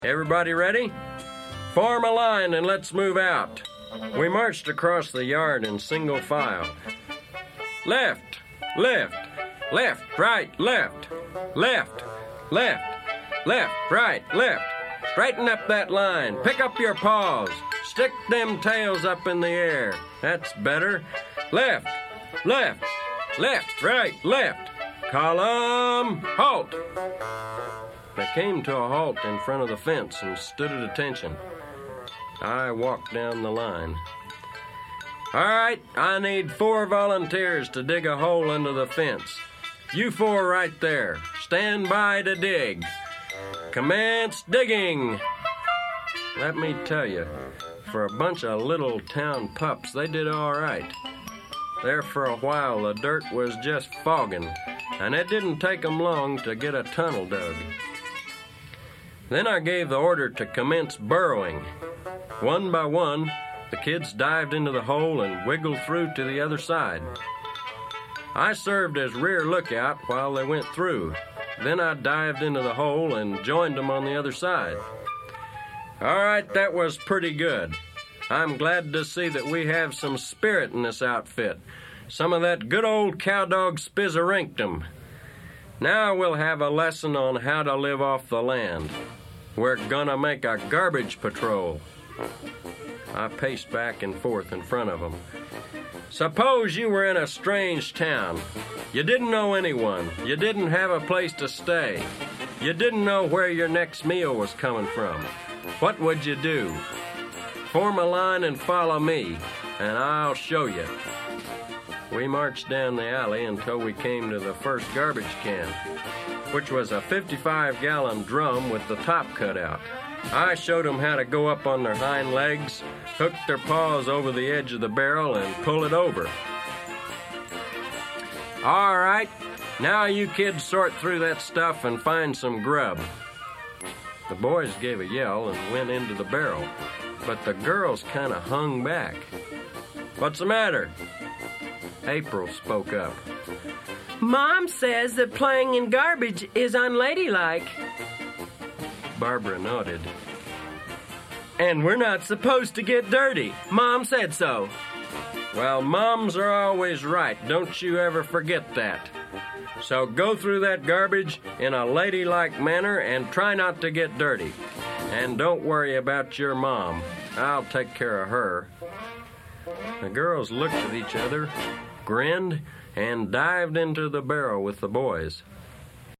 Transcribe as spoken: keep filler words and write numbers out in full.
Everybody ready? Form a line and let's move out. We marched across the yard in single file. Left, left, left, right, left, left, left, left, right, left. Straighten up that line. Pick up your paws. Stick them tails up in the air. That's better. Left, left, left, right, left. Column, halt. They came to a halt in front of the fence and stood at attention. I walked down the line. All right, I need four volunteers to dig a hole into the fence. You four right there. Stand by to dig. Commence digging. Let me tell you, for a bunch of little town pups, they did all right. There for a while, the dirt was just fogging, and it didn't take them long to get a tunnel dug. Then I gave the order to commence burrowing. One by one, the kids dived into the hole and wiggled through to the other side. I served as rear lookout while they went through. Then I dived into the hole and joined them on the other side. All right, that was pretty good. I'm glad to see that we have some spirit in this outfit. Some of that good old cowdog spizzerinctum. Now we'll have a lesson on how to live off the land. We're gonna make a garbage patrol. I paced back and forth in front of them. Suppose you were in a strange town. You didn't know anyone. You didn't have a place to stay. You didn't know where your next meal was coming from. What would you do? Form a line and follow me, and I'll show you. We marched down the alley until we came to the first garbage can, which was a fifty-five gallon drum with the top cut out. I showed them how to go up on their hind legs, hook their paws over the edge of the barrel, and pull it over. All right, now you kids sort through that stuff and find some grub. The boys gave a yell and went into the barrel, but the girls kind of hung back. What's the matter? April spoke up. Mom says that playing in garbage is unladylike. Barbara nodded. And we're not supposed to get dirty. Mom said so. Well, moms are always right. Don't you ever forget that. So go through that garbage in a ladylike manner and try not to get dirty. And don't worry about your mom. I'll take care of her. The girls looked at each other, grinned, and dived into the barrel with the boys.